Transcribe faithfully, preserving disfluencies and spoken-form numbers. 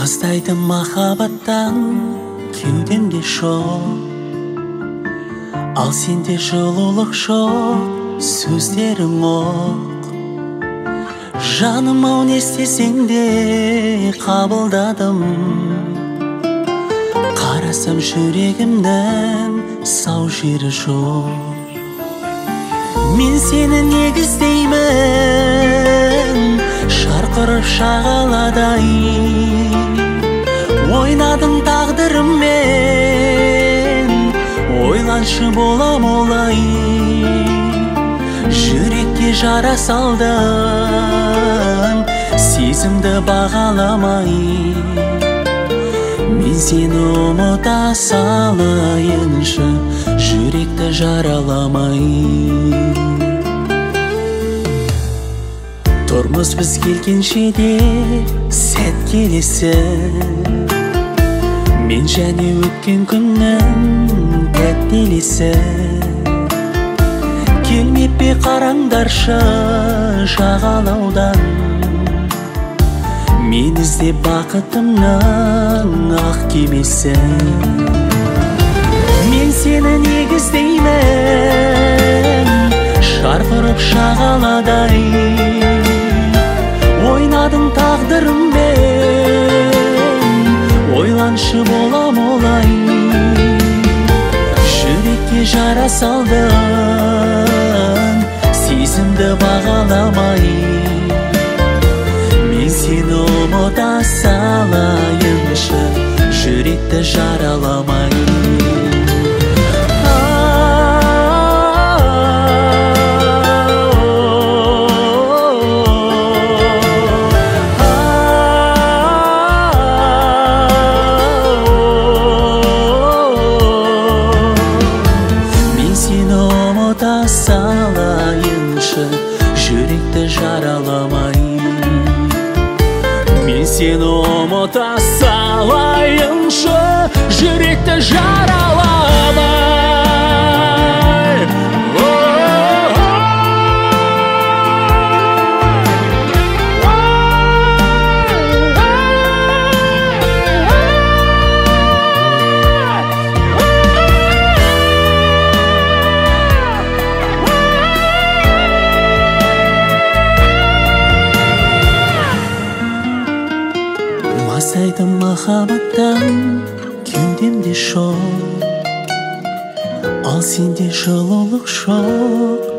Бастайды махаббаттан кеудемде шоқ, ал сенде жылулық жоқ, сөздерің оқ. Жаным-ау, не істесең де қабылдадым, қарасам жүрегімнің сау жері жоқ. Мен сені негіздеймін шарқырып шағаладай, ойнадың тағдырыммен, ойланшы болам олай. Жүрекке жара салдым, сезімді бағаламай. Мен сені ұмыта салайыншы, жүректі жараламай. Тұрмыз біз келгенше де сәт келесі, мен және өткен күннің тәттелесі. Келмеп пе қараңдаршы жағалаудан, мен іздеп бақытымның ақ кемесі. Мен сені негіздеймін шарқырып шағаладай, ойнадың тағдырыммен, ойланшы болам олай. Жүрекке жара салдым, сезімді бағаламай. Мен сені ұмыта салайыншы, жүректі жараламай. Салайыншы, жүректі жараламай. Мен сені ұмыта салайыншы, жүректі жараламай. Бастайды махаббаттан кеудемде шоқ, ал сенде жылулық жоқ,